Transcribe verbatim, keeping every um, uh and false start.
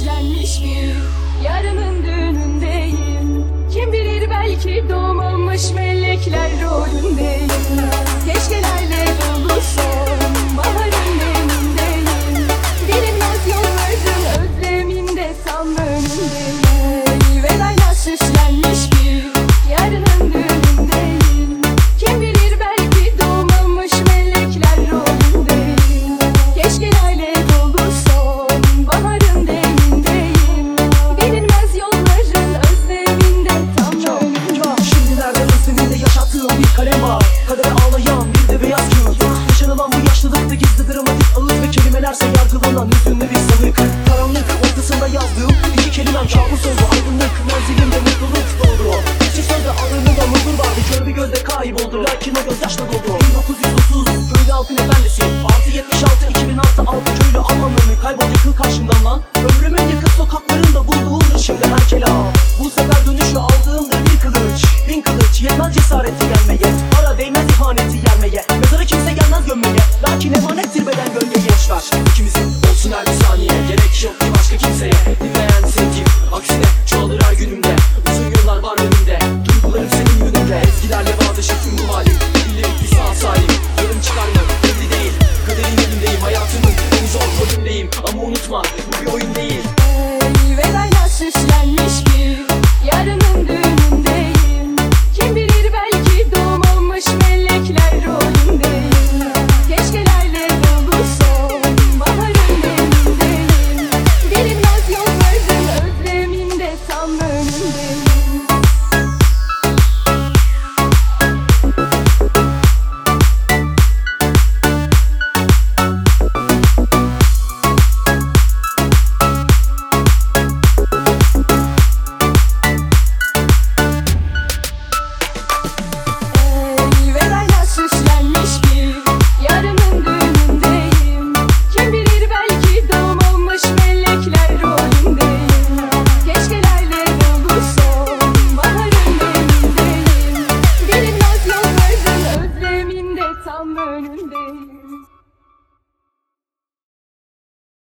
süslenmiş bir yarının düğünündeyim. Kim bilir belki doğmamış melekler rolündeyim. Keşkelerle dolu son baharın demindeyim. Bilinmez yolların özleminde tam önündeyim. Vedayla süslenmiş bir yarının düğünündeyim. Kim bilir belki doğmamış melekler rolündeyim. Keşkelerle dolu son baharın demindeyim. Bilinmez yolların özleminde tam önündeyim. Şimdilerde özleminde yaşattığım bir kalem var. Kadere ağlayan bir de beyaz kağıt. Yaşanılan bu yaşlılıkta gizli dramatik ağır ve kelimelerse yargılanan hüzünlü bir salık. Karanlık ortasında yazdığım iki kelimem kabus oldu. Aydınlık manzilimde mutluluk doldu. Küçük sözde alnında muzur vardı. Kör bir gözde kayboldu. Lakin o gözyaşla doldu. bin dokuz yüz otuz köylü halkın efendisi. Artı yetmiş altı iki bin altı altı köylü Almanlarını kaybol yıkıl karşımdan lan. Ömrümün yakın sokaklarında bulduğumdur şimdi her kelam. Bu sefer dönüşü aldığımda bir kılıç. Bin kılıç yetmez cesareti yenmeye. Para değmez ihaneti yermeye. Mezara kimse gelmez gömmeye. Lakin emanettir beden gölge gençler. İkimizin olsun her bir saniye. Gerek yok ki başka kimseye. Dinleyen sevgi aksine çoğalır her günümde. Uzun yıllar var önümde. Duygularım senin yönünde. Ezgilerle bağdaşır tüm bu halim. Birileri bir sağ salim. Yarım çıkar mı? Belli değil. Kaderin elindeyim. Hayatımın en zor rolündeyim. Ama unutma bu bir oyun değil.